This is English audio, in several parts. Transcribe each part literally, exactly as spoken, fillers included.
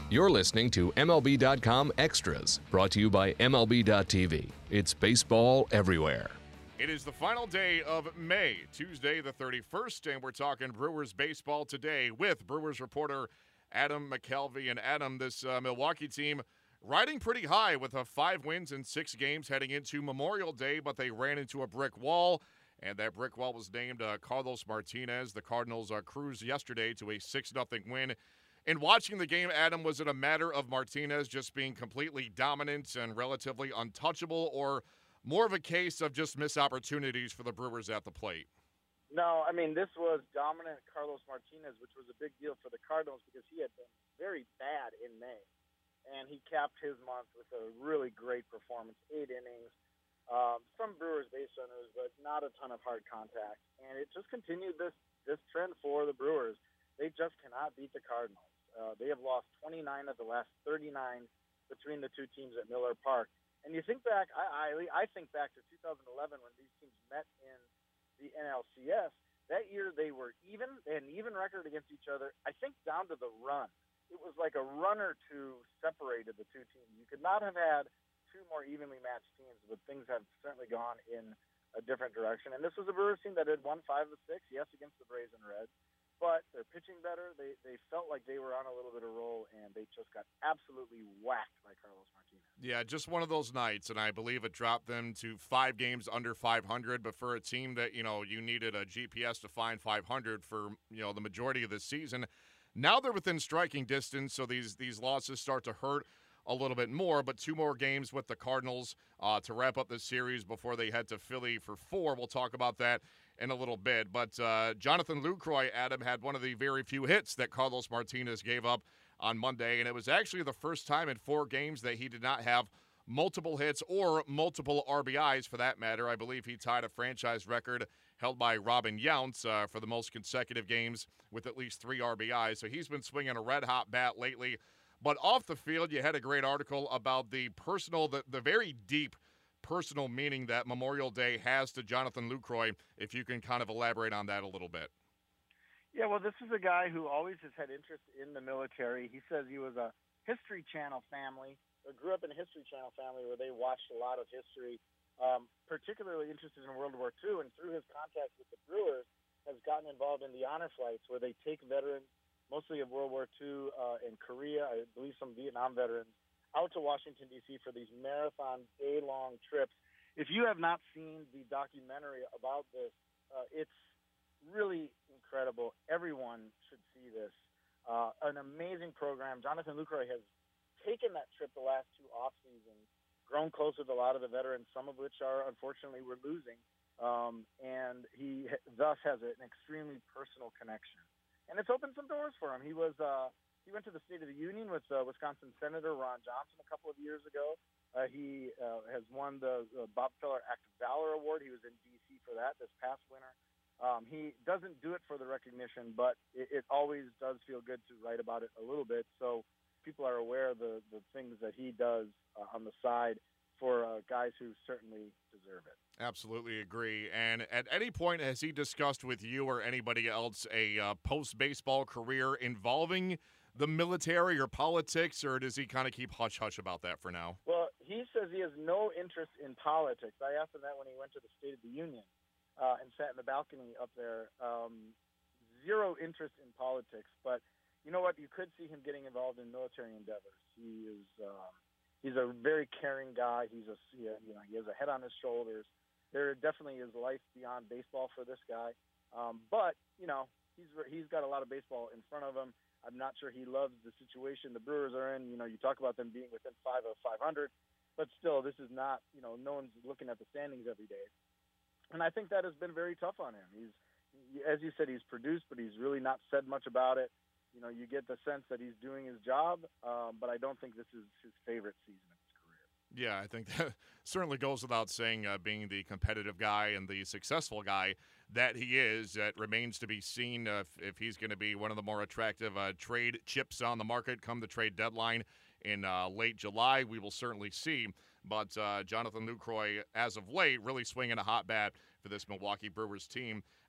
You're listening to M L B dot com Extras, brought to you by M L B dot T V. It's baseball everywhere. It is the final day of May, Tuesday the thirty-first, and we're talking Brewers baseball today with Brewers reporter Adam McCalvy. And Adam, this uh, Milwaukee team riding pretty high with uh, five wins in six games heading into Memorial Day, but they ran into a brick wall, and that brick wall was named uh, Carlos Martinez. The Cardinals uh, cruised yesterday to a six nothing win. In watching the game, Adam, was it a matter of Martinez just being completely dominant and relatively untouchable, or more of a case of just missed opportunities for the Brewers at the plate? No, I mean, this was dominant Carlos Martinez, which was a big deal for the Cardinals because he had been very bad in May. And he capped his month with a really great performance, eight innings, um, some Brewers base runners, but not a ton of hard contact. And it just continued this, this trend for the Brewers. They just cannot beat the Cardinals. Uh, they have lost twenty-nine of the last thirty-nine between the two teams at Miller Park. And you think back, I, I, I think back to two thousand eleven when these teams met in the N L C S. That year they were even. They had an even record against each other, I think down to the run. It was like a run or two separated the two teams. You could not have had two more evenly matched teams, but things have certainly gone in a different direction. And this was a Brewers team that had won five of six, yes, against the Braves and Reds. But they're pitching better. They they felt like they were on a little bit of roll, and they just got absolutely whacked by Carlos Martinez. Yeah, just one of those nights, and I believe it dropped them to five games under five hundred. But for a team that, you know, you needed a G P S to find five hundred for, you know, the majority of the season, now they're within striking distance, so these these losses start to hurt a little bit more. But two more games with the Cardinals uh, to wrap up this series before they head to Philly for four. We'll talk about that in a little bit. But uh, Jonathan Lucroy, Adam, had one of the very few hits that Carlos Martinez gave up on Monday, and it was actually the first time in four games that he did not have multiple hits or multiple R B Is for that matter. I believe he tied a franchise record held by Robin Yountz uh, for the most consecutive games with at least three R B Is. So he's been swinging a red-hot bat lately. But off the field, you had a great article about the personal, the, the very deep personal meaning that Memorial Day has to Jonathan Lucroy, if you can kind of elaborate on that a little bit. Yeah, well, this is a guy who always has had interest in the military. He says he was a History Channel family, or grew up in a History Channel family where they watched a lot of history, um, particularly interested in World War Two, and through his contacts with the Brewers has gotten involved in the honor flights where they take veterans, mostly of World War Two uh, and Korea, I believe some Vietnam veterans, out to Washington, D C for these marathon day-long trips. If you have not seen the documentary about this, uh, it's really incredible. Everyone should see this. Uh, an amazing program. Jonathan Lucroy has taken that trip the last two off-seasons, grown closer to a lot of the veterans, some of which are, unfortunately, we're losing, um, and he thus has an extremely personal connection. And it's opened some doors for him. He was uh, he went to the State of the Union with uh, Wisconsin Senator Ron Johnson a couple of years ago. Uh, he uh, has won the, the Bob Feller Act of Valor Award. He was in D C for that this past winter. Um, he doesn't do it for the recognition, but it, it always does feel good to write about it a little bit so people are aware of the, the things that he does uh, on the side for uh, guys who certainly deserve it. Absolutely agree. And at any point, has he discussed with you or anybody else a uh, post-baseball career involving the military or politics, or does he kind of keep hush-hush about that for now? Well, he says he has no interest in politics. I asked him that when he went to the State of the Union uh, and sat in the balcony up there. Um, zero interest in politics, but you know what? You could see him getting involved in military endeavors. He is um, he's a very caring guy. He's a you know he has a head on his shoulders. There definitely is life beyond baseball for this guy, um, but you know he's he's got a lot of baseball in front of him. I'm not sure he loves the situation the Brewers are in. You know, you talk about them being within five of five hundred, but still, this is not, you know, no one's looking at the standings every day. And I think that has been very tough on him. He's, as you said, he's produced, but he's really not said much about it. You know, you get the sense that he's doing his job, um, but I don't think this is his favorite season of his career. Yeah, I think that certainly goes without saying, uh, being the competitive guy and the successful guy that he is. It remains to be seen uh, if, if he's going to be one of the more attractive uh, trade chips on the market come the trade deadline in uh, late July. We will certainly see. But uh, Jonathan Lucroy, as of late, really swinging a hot bat for this Milwaukee Brewers team.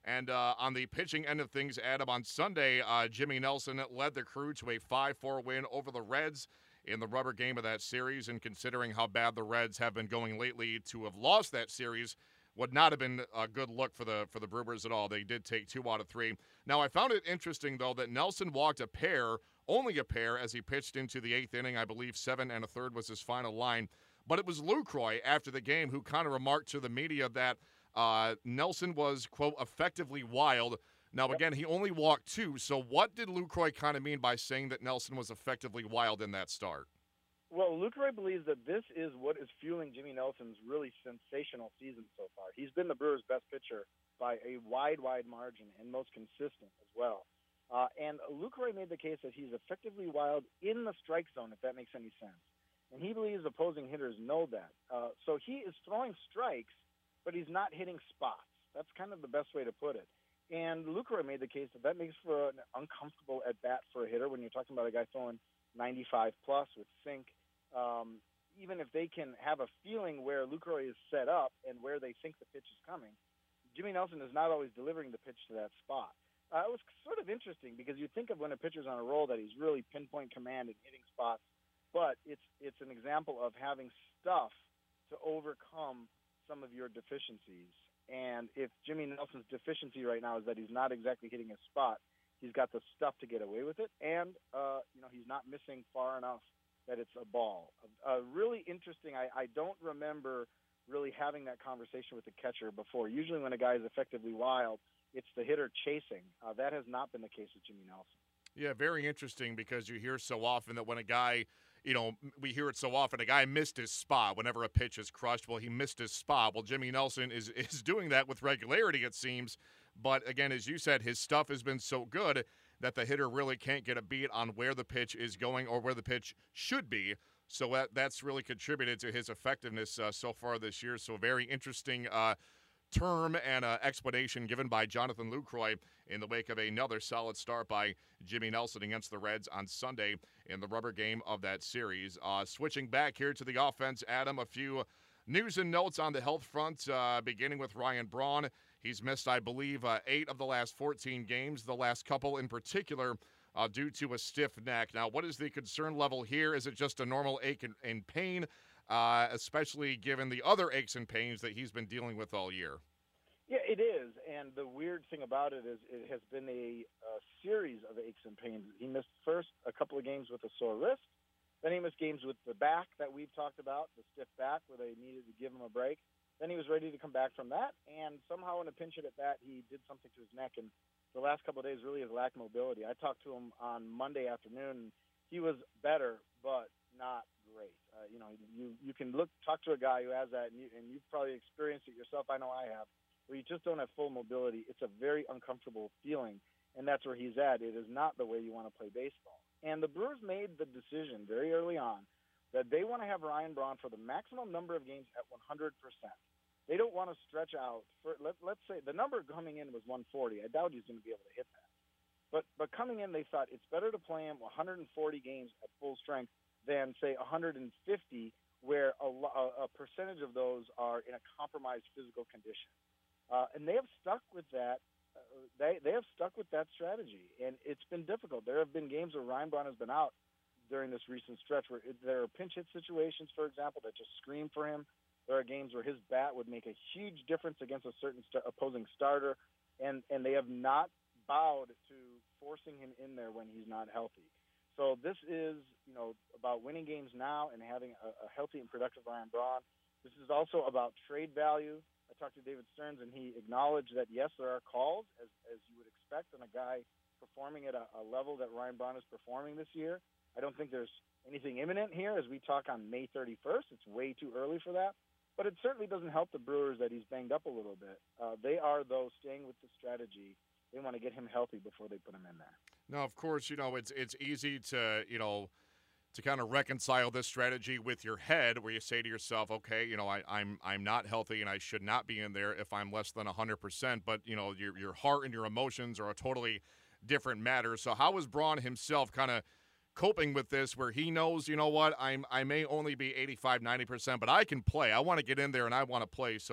And uh, on the pitching end of things, Adam, on Sunday, uh, Jimmy Nelson led the Crew to a five four win over the Reds in the rubber game of that series. And considering how bad the Reds have been going lately, to have lost that series would not have been a good look for the for the Brewers at all. They did take two out of three. Now, I found it interesting, though, that Nelson walked a pair, only a pair, as he pitched into the eighth inning. I believe seven and a third was his final line. But it was Lucroy after the game who kind of remarked to the media that uh, Nelson was, quote, effectively wild. Now, again, he only walked two. So what did Lucroy kind of mean by saying that Nelson was effectively wild in that start? Well, Lucroy believes that this is what is fueling Jimmy Nelson's really sensational season so far. He's been the Brewers' best pitcher by a wide, wide margin and most consistent as well. Uh, and Lucroy made the case that he's effectively wild in the strike zone, if that makes any sense. And he believes opposing hitters know that. Uh, so he is throwing strikes, but he's not hitting spots. That's kind of the best way to put it. And Lucroy made the case that that makes for an uncomfortable at-bat for a hitter when you're talking about a guy throwing ninety-five plus with sink. Um, even if they can have a feeling where Lucroy is set up and where they think the pitch is coming, Jimmy Nelson is not always delivering the pitch to that spot. Uh, it was sort of interesting because you think of when a pitcher's on a roll that he's really pinpoint command and hitting spots, but it's it's an example of having stuff to overcome some of your deficiencies. And if Jimmy Nelson's deficiency right now is that he's not exactly hitting a spot, he's got the stuff to get away with it, and uh, you know he's not missing far enough that it's a ball. Uh, really interesting. I, I don't remember really having that conversation with the catcher before. Usually when a guy is effectively wild, it's the hitter chasing. Uh, that has not been the case with Jimmy Nelson. Yeah, very interesting because you hear so often that when a guy, you know, we hear it so often, a guy missed his spot whenever a pitch is crushed. Well, he missed his spot. Well, Jimmy Nelson is, is doing that with regularity, it seems. But again, as you said, his stuff has been so good that the hitter really can't get a beat on where the pitch is going or where the pitch should be. So that, that's really contributed to his effectiveness uh, so far this year. So a very interesting uh, term and uh, explanation given by Jonathan Lucroy in the wake of another solid start by Jimmy Nelson against the Reds on Sunday in the rubber game of that series. Uh, switching back here to the offense, Adam, a few news and notes on the health front, uh, beginning with Ryan Braun. He's missed, I believe, uh, eight of the last fourteen games, the last couple in particular, uh, due to a stiff neck. Now, what is the concern level here? Is it just a normal ache and, and pain, uh, especially given the other aches and pains that he's been dealing with all year? Yeah, it is. And the weird thing about it is it has been a, a series of aches and pains. He missed first a couple of games with a sore wrist. Then he missed games with the back that we've talked about, the stiff back where they needed to give him a break. Then he was ready to come back from that, and somehow in a pinch hit at bat, he did something to his neck, and the last couple of days really has lacked mobility. I talked to him on Monday afternoon, and he was better, but not great. Uh, you know, you you can look talk to a guy who has that, and, you, and you've probably experienced it yourself. I know I have, where you just don't have full mobility. It's a very uncomfortable feeling, and that's where he's at. It is not the way you want to play baseball. And the Brewers made the decision very early on that they want to have Ryan Braun for the maximum number of games at one hundred percent. They don't want to stretch out. For let, let's say the number coming in was one forty. I doubt he's going to be able to hit that. But but coming in, they thought it's better to play him one hundred forty games at full strength than, say, one hundred fifty, where a, a, a percentage of those are in a compromised physical condition. Uh, and they have stuck with that. Uh, they they have stuck with that strategy, and it's been difficult. There have been games where Ryan Braun has been out during this recent stretch where it, there are pinch hit situations, for example, that just scream for him. There are games where his bat would make a huge difference against a certain st- opposing starter, and, and they have not bowed to forcing him in there when he's not healthy. So this is, you know, about winning games now and having a, a healthy and productive Ryan Braun. This is also about trade value. I talked to David Stearns, and he acknowledged that, yes, there are calls, as, as you would expect, on a guy performing at a, a level that Ryan Braun is performing this year. I don't think there's anything imminent here as we talk on May thirty-first. It's way too early for that. But it certainly doesn't help the Brewers that he's banged up a little bit. Uh, they are, though, staying with the strategy. They want to get him healthy before they put him in there. Now, of course, you know, it's it's easy to, you know, to kind of reconcile this strategy with your head where you say to yourself, okay, you know, I, I'm I'm not healthy and I should not be in there if I'm less than one hundred percent. But, you know, your your heart and your emotions are a totally different matter. So how is Braun himself kind of coping with this where he knows, you know what, I'm I may only be eighty-five, ninety percent, but I can play. I want to get in there and I want to play. So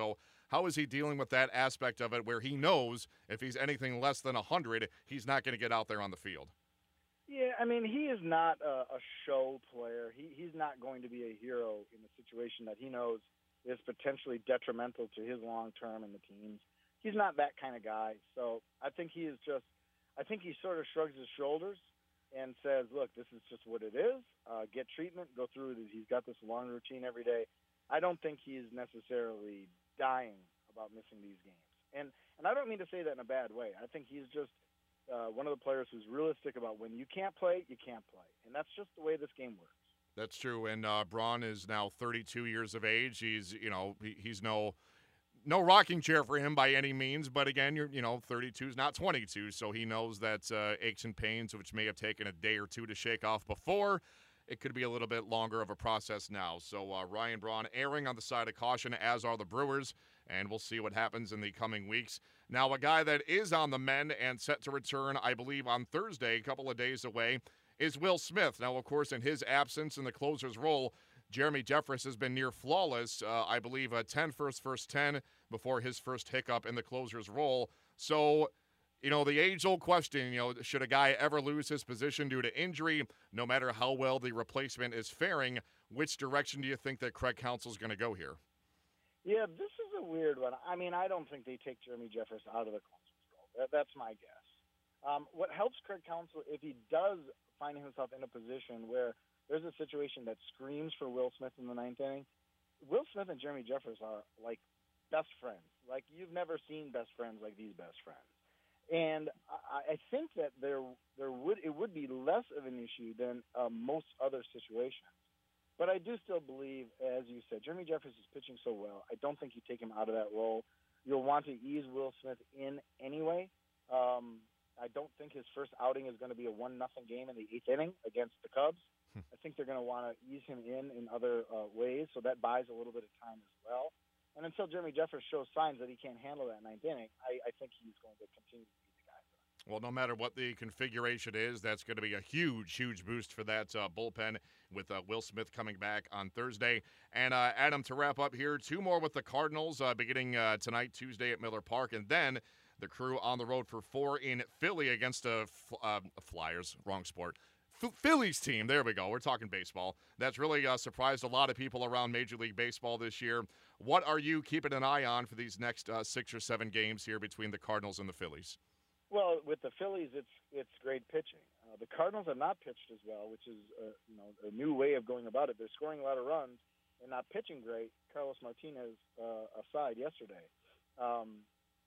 How is he dealing with that aspect of it where he knows if he's anything less than one hundred, he's not going to get out there on the field? Yeah, I mean, he is not a, a show player. He he's not going to be a hero in a situation that he knows is potentially detrimental to his long term and the team's. He's not that kind of guy. So I think he is just, I think he sort of shrugs his shoulders and says, look, this is just what it is. Uh, get treatment, go through it. He's got this long routine every day. I don't think he is necessarily dying about missing these games. And and I don't mean to say that in a bad way. I think he's just uh, one of the players who's realistic about when you can't play, you can't play. And that's just the way this game works. That's true. And uh, Braun is now thirty-two years of age. He's, you know, he, he's no no rocking chair for him by any means. But again, you're, you know, thirty-two is not twenty-two. So he knows that uh, aches and pains, which may have taken a day or two to shake off before, it could be a little bit longer of a process now. So uh, Ryan Braun erring on the side of caution, as are the Brewers, and we'll see what happens in the coming weeks. Now, a guy that is on the mend and set to return, I believe, on Thursday, a couple of days away, is Will Smith. Now, of course, in his absence in the closer's role, Jeremy Jeffress has been near flawless. Uh, I believe a ten first, first ten before his first hiccup in the closer's role. So, you know, the age-old question, you know, should a guy ever lose his position due to injury, no matter how well the replacement is faring, which direction do you think that Craig Counsell's going to go here? Yeah, this is a weird one. I mean, I don't think they take Jeremy Jeffress out of the closer's role. That, that's my guess. Um, what helps Craig Counsell, if he does find himself in a position where there's a situation that screams for Will Smith in the ninth inning, Will Smith and Jeremy Jeffress are like best friends. Like, you've never seen best friends like these best friends. And I, I think that there there would it would be less of an issue than uh, most other situations. But I do still believe, as you said, Jeremy Jeffress is pitching so well. I don't think you take him out of that role. You'll want to ease Will Smith in anyway. Um, I don't think his first outing is going to be a one nothing game in the eighth inning against the Cubs. I think they're going to want to ease him in in other uh, ways, so that buys a little bit of time as well. And until Jeremy Jeffress shows signs that he can't handle that ninth inning, I, I think he's going to continue to be the guy. Well, no matter what the configuration is, that's going to be a huge, huge boost for that uh, bullpen with uh, Will Smith coming back on Thursday. And, uh, Adam, to wrap up here, two more with the Cardinals uh, beginning uh, tonight, Tuesday at Miller Park, and then the Crew on the road for four in Philly against a uh, Flyers, wrong sport. F- Phillies team, there we go. We're talking baseball. That's really uh, surprised a lot of people around Major League Baseball this year. What are you keeping an eye on for these next uh, six or seven games here between the Cardinals and the Phillies? Well, with the Phillies, it's it's great pitching. Uh, the Cardinals have not pitched as well, which is uh, you know a new way of going about it. They're scoring a lot of runs and not pitching great. Carlos Martinez uh, aside yesterday. Um,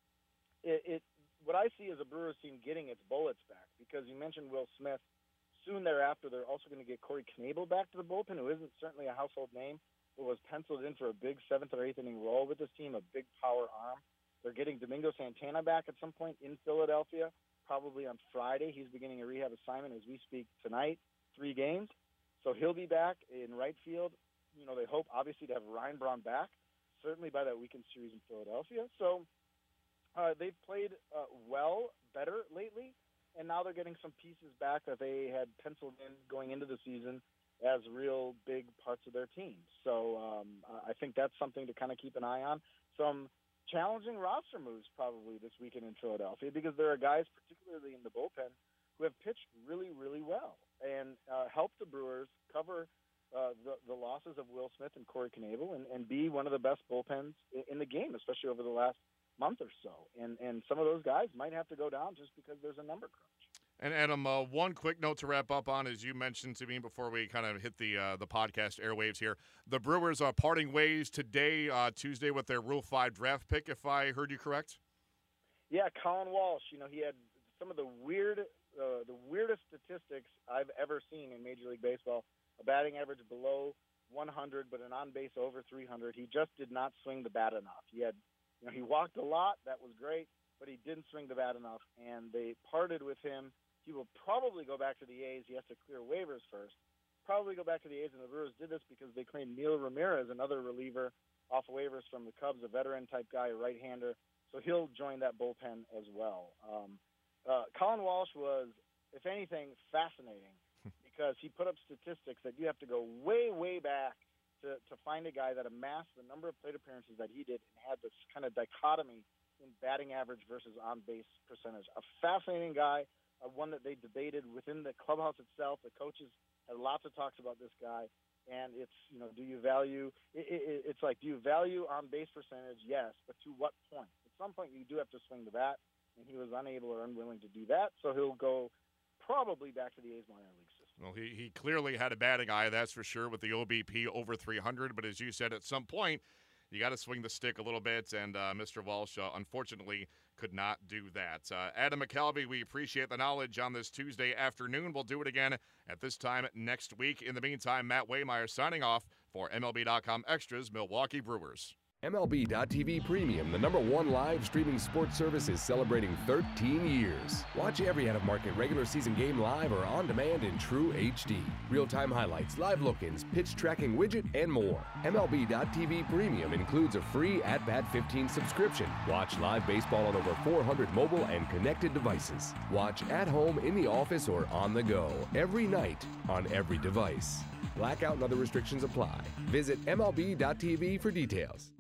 it, it what I see is a Brewers team getting its bullets back, because you mentioned Will Smith. Soon thereafter, they're also going to get Corey Knebel back to the bullpen, who isn't certainly a household name, but was penciled in for a big seventh or eighth inning role with this team, a big power arm. They're getting Domingo Santana back at some point in Philadelphia, probably on Friday. He's beginning a rehab assignment as we speak tonight, three games. So he'll be back in right field. You know, they hope, obviously, to have Ryan Braun back, certainly by that weekend series in Philadelphia. So uh, they've played uh, well, better lately. And now they're getting some pieces back that they had penciled in going into the season as real big parts of their team. So um, I think that's something to kind of keep an eye on. Some challenging roster moves probably this weekend in Philadelphia, because there are guys, particularly in the bullpen, who have pitched really, really well and uh, helped the Brewers cover uh, the, the losses of Will Smith and Corey Knebel and, and be one of the best bullpens in, in the game, especially over the last month or so. And and some of those guys might have to go down just because there's a number crunch. And Adam, uh, one quick note to wrap up on, as you mentioned to me before we kind of hit the uh, the podcast airwaves here. The Brewers are parting ways today, uh, Tuesday, with their Rule five draft pick, if I heard you correct. Yeah, Colin Walsh. You know, he had some of the weird, uh, the weirdest statistics I've ever seen in Major League Baseball. A batting average below one hundred, but an on base over three hundred. He just did not swing the bat enough. He had, you know, he walked a lot. That was great, but he didn't swing the bat enough, and they parted with him. He will probably go back to the A's. He has to clear waivers first. Probably go back to the A's, and the Brewers did this because they claimed Neil Ramirez, another reliever, off waivers from the Cubs, a veteran-type guy, a right-hander. So he'll join that bullpen as well. Um, uh, Colin Walsh was, if anything, fascinating because he put up statistics that you have to go way, way back to, to find a guy that amassed the number of plate appearances that he did and had this kind of dichotomy in batting average versus on-base percentage. A fascinating guy, uh, one that they debated within the clubhouse itself. The coaches had lots of talks about this guy, and it's, you know, do you value it, it, it's like, do you value on-base percentage? Yes, but to what point? At some point, you do have to swing the bat, and he was unable or unwilling to do that, so he'll go probably back to the A's minor league system. Well, he, he clearly had a batting eye, that's for sure, with the O B P over three hundred. But as you said, at some point, you got to swing the stick a little bit, and uh, Mister Walsh, uh, unfortunately, could not do that. Uh, Adam McCalvy, we appreciate the knowledge on this Tuesday afternoon. We'll do it again at this time next week. In the meantime, Matt Waymeyer signing off for M L B dot com Extras, Milwaukee Brewers. M L B dot T V Premium, the number one live streaming sports service, is celebrating thirteen years. Watch every out-of-market regular season game live or on demand in true H D. Real-time highlights, live look-ins, pitch tracking widget, and more. M L B dot T V Premium includes a free At Bat fifteen subscription. Watch live baseball on over four hundred mobile and connected devices. Watch at home, in the office, or on the go, every night, on every device. Blackout and other restrictions apply. Visit M L B dot T V for details.